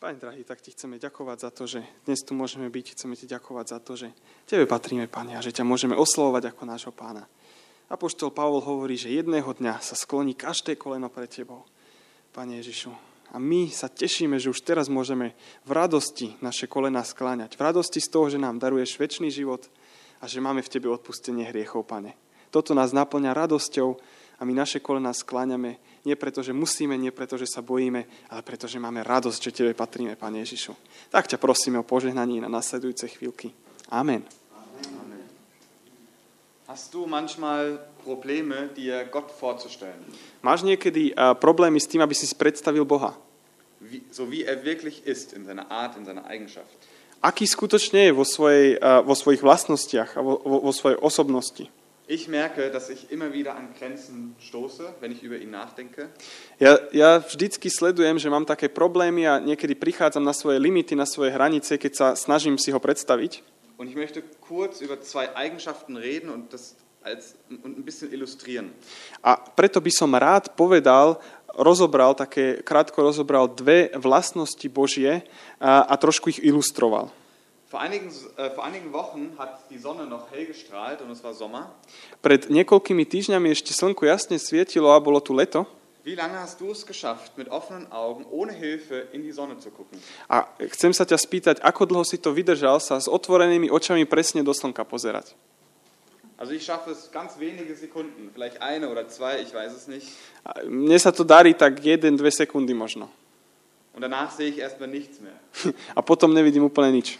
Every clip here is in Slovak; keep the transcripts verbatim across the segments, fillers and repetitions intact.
Pane drahý, tak ti chceme ďakovať za to, že dnes tu môžeme byť. Chceme ti ďakovať za to, že tebe patríme, Pane, a že ťa môžeme oslovovať ako nášho Pána. Apoštol Pavol hovorí, že jedného dňa sa skloní každé koleno pred tebou, Pane Ježišu. A my sa tešíme, že už teraz môžeme v radosti naše kolena skláňať. V radosti z toho, že nám daruješ večný život a že máme v tebe odpustenie hriechov, Pane. Toto nás naplňa radosťou a my naše kolena skláňame nie preto, že musíme, nie preto, že sa bojíme, ale preto, že máme radosť, že tebe patríme, Pane Ježišu. Tak ťa prosíme o požehnanie na nasledujúce chvíľky. Amen. Amen. Hast du manchmal Probleme, dir Gott vorzustellen? Máš niekedy uh, problémy s tým, aby si si predstavil Boha? Wie, so wie er wirklich ist, in seiner Art, in seiner Eigenschaft. Aký skutočne je vo, svojej, uh, vo svojich vlastnostiach a vo, vo, vo svojej osobnosti? Ich merke, dass ich immer wieder an Grenzen stoße, wenn ich über ihn nachdenke. Ja, ja vždycky sledujem, že mám také problémy a niekedy prichádzam na svoje limity, na svoje hranice, keď sa snažím si ho predstaviť. Und ich möchte kurz über zwei Eigenschaften reden und das als und ein bisschen illustrieren. A preto by som rád povedal, rozobral také krátko rozobral dve vlastnosti Božie a, a trošku ich ilustroval. Vor einigen, äh, vor einigen Wochen hat die Sonne noch hell gestrahlt und es war Sommer. Pred niekoľkými týždňami ešte slnko jasne svietilo a bolo tu leto. Wie lange hast du es geschafft, mit offenen Augen, ohne Hilfe in die Sonne zu gucken? A chcem sa ťa spýtať, ako dlho si to vydržal sa s otvorenými očami presne do slnka pozerať? Also ich schaffe es ganz wenige Sekunden, vielleicht eine oder zwei, ich weiß es nicht. A mne sa to darí tak jeden, dve sekundy možno. Und danach sehe ich erstmal nichts mehr. A potom nevidím úplne nič.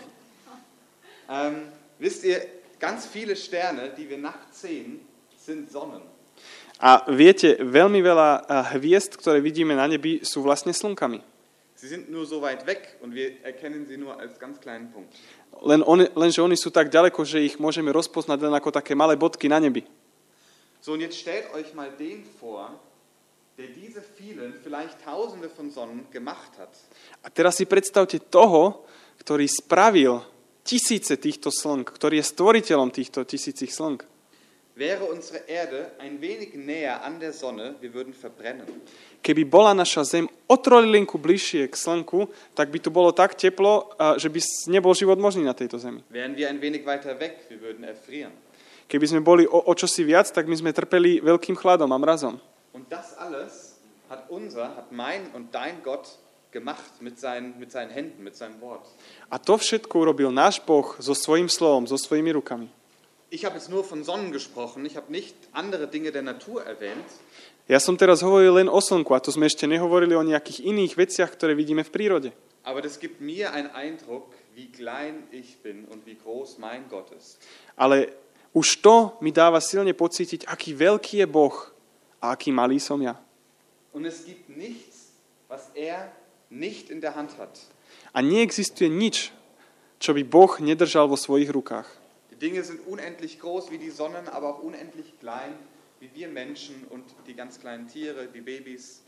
Ähm, wisst ihr, ganz viele Sterne, die wir nachts sehen, sind Sonnen. A viete, veľmi veľa hviezd, ktoré vidíme na nebi, sú vlastne slnkami. Sie sind nur so weit weg und wir erkennen sie nur als ganz kleinen Punkt. Len on, lenže oni sú tak ďaleko, že ich môžeme rozpoznať len ako také malé bodky na nebi. So, und jetzt stellt euch mal den vor, der diese vielen, vielleicht tausende von Sonnen gemacht hat. A teraz si predstavte toho, ktorý spravil tisíce týchto slnk, ktorý je stvoriteľom týchto tisícich slnk. Wäre unsere Erde ein wenig näher an der Sonne, wir würden verbrennen. Keby bola naša Zem o trojlinku bližšie k slnku, tak by tu bolo tak teplo, že by nebol život možný na tejto Zemi. Wären wir ein wenig weiter weg, wir würden erfrieren. Keby sme boli o, o čosi viac, tak my sme trpeli veľkým chladom a mrazom. Und das alles hat unser, hat mein und dein Gott gemacht mit seinen, mit seinen Händen, mit seinem Wort. A to všetko urobil náš Boh so svojím slovom, so svojimi rukami. Ich habe jetzt nur von Sonnen gesprochen, ich habe nicht andere Dinge der Natur erwähnt. Ja som teraz hovoril len o slnku a to sme ešte nehovorili o nejakých iných veciach, ktoré vidíme v prírode. Aber das gibt mir einen Eindruck, wie klein ich bin und wie groß mein Gott ist. Ale už to mi dáva silne pocítiť, aký veľký je Boh a aký malý som ja. Und es gibt nichts, was er nicht in der Hand hat. A neexistuje nič, čo by Boh nedržal vo svojich rukách. Die Dinge sind unendlich groß wie die Sonnen, aber auch unendlich klein wie wir Menschen und die ganz kleinen Tiere, die Babys.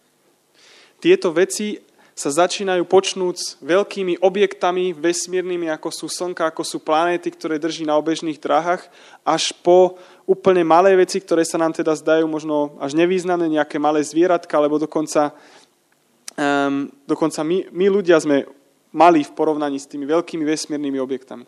Tieto veci sa začínajú počnúc veľkými objektami vesmírnymi, ako sú slnka, ako sú planéty, ktoré drží na obežných dráhach, až po úplne malé veci, ktoré sa nám teda zdajú možno až nevýznamné, nejaké malé zvieratka, alebo dokonca, um, dokonca my, my ľudia sme malí v porovnaní s tými veľkými vesmírnymi objektami.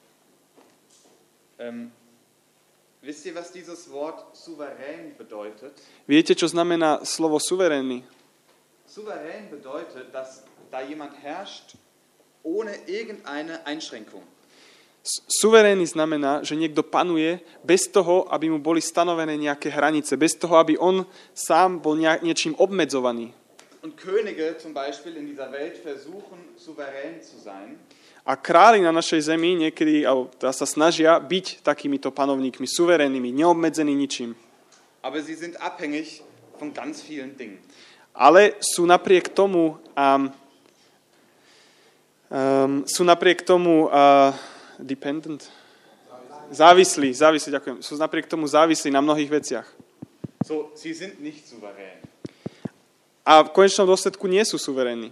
Um, wisst ihr, was dieses Wort souverän bedeutet? Viete, čo znamená slovo suverénny? Souverän bedeutet, dass da jemand herrscht ohne irgendeine Einschränkung. Suverénny znamená, že niekto panuje bez toho, aby mu boli stanovené nejaké hranice, bez toho, aby on sám bol niečím obmedzovaný. Und Könige zum Beispiel in dieser Welt versuchen, souverän zu sein. A králi na našej zemi niekedy sa snažia byť takýmito panovníkmi, suverénnymi, neobmedzení ničím. Aber sie sind abhängig von ganz vielen Dingen. Ale sú napriek tomu um, um, sú napriek tomu uh, dependent, závislí, závislí, ďakujem. Sú napriek tomu závislí na mnohých veciach. So, sie sind nicht souverän. A v konečnom dôsledku nie sú suverénni.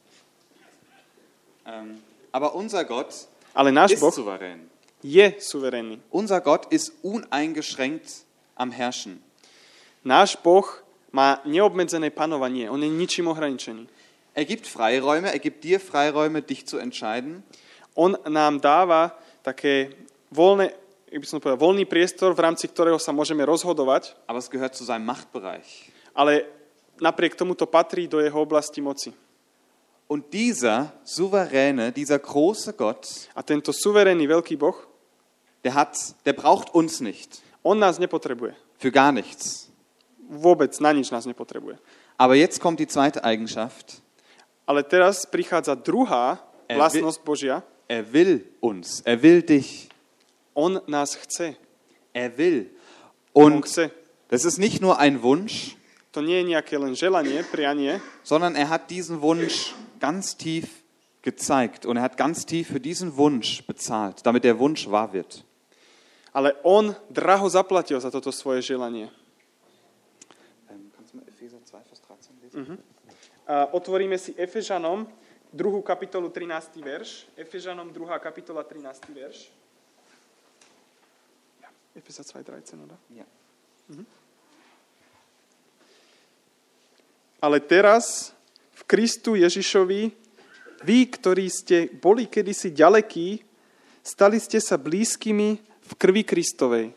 Um, Aber unser Gott Ale náš ist Boh souverän. je suverénny. Unser Gott ist uneingeschränkt am Herrschen. Náš Boh má neobmedzené panovanie. On je ničím ohraničený. Er gibt Freiräume, er gibt dir Freiräume, dich zu entscheiden. On nám dáva také voľné, by som povedal, voľný priestor, v rámci ktorého sa môžeme rozhodovať, Aber es gehört zu seinem Machtbereich. ale napriek tomu to patrí do jeho oblasti moci. Und dieser souveräne, dieser große Gott, A tento suverénny veľký Boh, der hat, der braucht uns nicht. on nás nepotrebuje. Für gar nichts. Vôbec na nič nás nepotrebuje. Aber jetzt kommt die zweite Eigenschaft. Ale teraz prichádza druhá Er vlastnosť Božia. Er will uns, er will dich, On nás chce. er will. On Und chce. das ist nicht nur ein Wunsch, To nie je nejaké len želanie, prianie, sondern er hat diesen Wunsch ganz tief gezeigt und er hat ganz tief für diesen Wunsch bezahlt, damit der Wunsch wahr wird. ale on draho zaplatil za toto svoje želanie. Kannst du mal Epheser zwei, Vers dreizehn lesen? A otvoríme si Efežanom druhú kapitolu trinásty verš. Efežanom druhá kapitola trinásty verš. Ja, Epheser dva dreizehn, oder? Ja. Ale teraz v Kristu Ježišovi, vy, ktorí ste boli kedysi ďalekí, stali ste sa blízkymi v krvi Kristovej.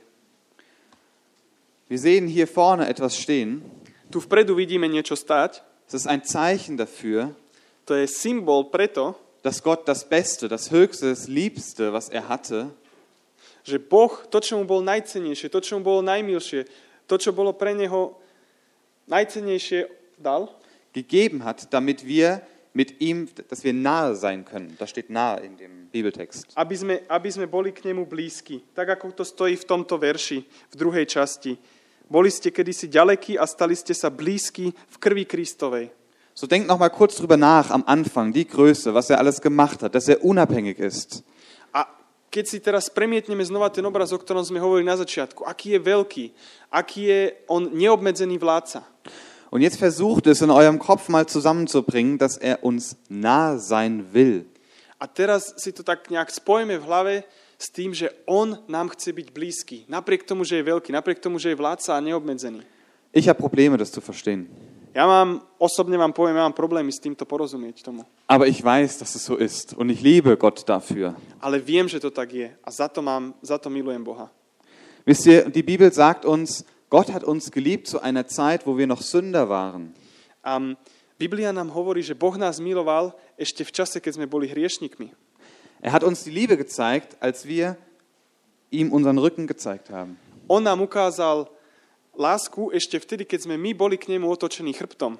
Wir sehen hier vorne etwas stehen. Tu vpredu vidíme niečo stáť. Es ist ein Zeichen dafür, To je symbol preto, dass Gott das Beste, das Höchste, das Liebste, was er hatte, že Boh, to, čo mu bolo najcennejšie, to, čo mu bolo najmilšie, to, čo bolo pre neho najcennejšie, dal, gegeben hat, damit wir mit ihm, dass wir nahe sein können. Das steht nahe in dem Bibeltext. aby sme, aby sme boli k nemu blízki. Tak, ako to stojí v tomto verši, v druhej časti. Boli ste kedysi ďalekí a stali ste sa blízki v krvi Kristovej. So denkt noch mal kurz drüber nach am Anfang, die Größe, was er alles gemacht hat, dass er unabhängig ist. A keď si teraz premietneme znova ten obraz, o ktorom sme hovorili na začiatku, aký je veľký, aký je on neobmedzený vládca. Und jetzt versucht es in eurem Kopf mal zusammenzubringen, dass er uns nahe sein will. A teraz si to tak nejak spojíme v hlave s tým, že on nám chce byť blízky. Napriek tomu, že je veľký, napriek tomu, že je vládca a neobmedzený. Ich habe Probleme, das zu verstehen. Ja mám, osobne vám poviem, ja mám problémy s týmto porozumieť tomu. Aber ich weiß, dass es so ist und ich liebe Gott dafür. Ale viem, že to tak je a za to, mám, za to milujem Boha. Wisst ihr, die Bibel sagt uns, Gott hat uns geliebt zu einer Zeit, wo wir noch Sünder waren. Um, Biblia nám hovorí, že Boh nás miloval ešte v čase, keď sme boli hriešnikmi. Er hat uns die Liebe gezeigt, als wir ihm unseren Rücken gezeigt haben. On nám ukázal lásku ešte vtedy, keď sme my boli k nemu otočení chrbtom.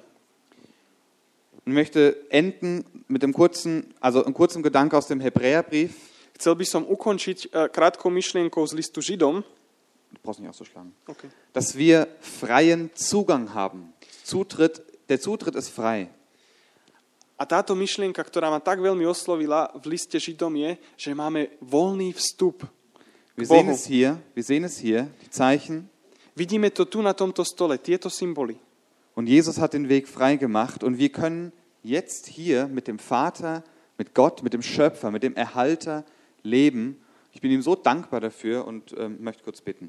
Ich möchte enden mit dem kurzen, also einem kurzen Gedanke aus dem Hebräerbrief. Chcel by som ukončiť uh, krátkou myšlienkou z listu Židom, Du brauchst nicht auszuschlagen. okay. Dass wir freien Zugang haben. Zutritt, der Zutritt ist frei. A táto myšlienka, ktorá ma tak veľmi oslovila v liste Židom je, že máme voľný vstup k Wir sehen Bohu. es hier, wir sehen es hier, die Zeichen. Vidíme to tu na tomto stole, tieto symboly. Und Jesus hat den Weg frei gemacht und wir können jetzt hier mit dem Vater, mit Gott, mit dem Schöpfer, mit dem Erhalter leben. Ich bin ihm so dankbar dafür und ähm, möchte kurz bitten.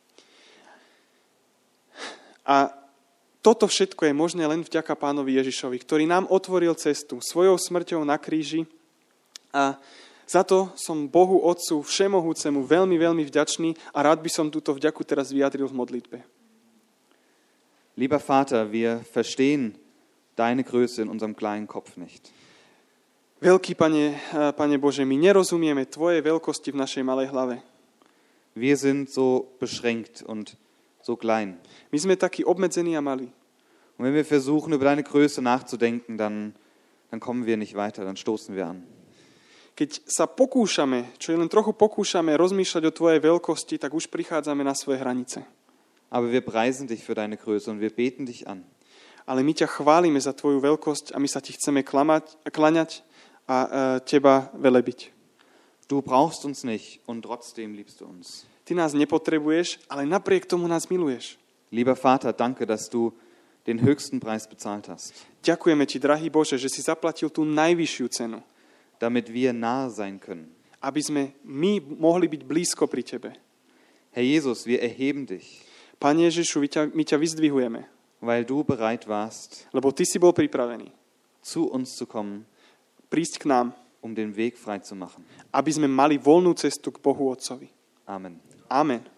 A toto všetko je možné len vďaka Pánovi Ježišovi, ktorý nám otvoril cestu svojou smrťou na kríži. A za to som Bohu Otcu Všemohúcemu veľmi, veľmi vďačný a rád by som túto vďaku teraz vyjadril v modlitbe. Lieber Vater, wir verstehen deine Größe in unserem kleinen Kopf nicht. Veľký Pane, Pane Bože, my nerozumieme Tvoje veľkosti v našej malej hlave. Wir sind so beschränkt und so klein. My sme takí obmedzení a malí. Und wenn wir versuchen, über deine Größe nachzudenken, dann, dann kommen wir nicht weiter, dann stoßen wir an. Keď sa pokúšame, čo je len trochu pokúšame rozmýšľať o Tvojej veľkosti, tak už prichádzame na svoje hranice. Aber wir preisen dich für deine Größe und wir beten dich an. Ale my ťa chválime za Tvoju veľkosť a my sa Ti chceme klamať, klaňať a e, Teba velebiť. Du brauchst uns nicht und trotzdem liebst du uns. Ty nás nepotrebuješ, ale napriek tomu nás miluješ. Lieber Vater, danke, dass du den höchsten Preis bezahlt hast, Ďakujeme Ti, drahý Bože, že si zaplatil tú najvyššiu cenu, damit wir nahe sein können. aby sme my mohli byť blízko pri Tebe. Herr Jesus, wir erheben dich, Pane Ježišu, my ťa, my ťa vyzdvihujeme, weil du bereit warst, lebo Ty si bol pripravený zu uns zu kommen, prísť k nám, um den Weg frei zu machen. aby sme mali voľnú cestu k Bohu Otcovi. Amen. Amen.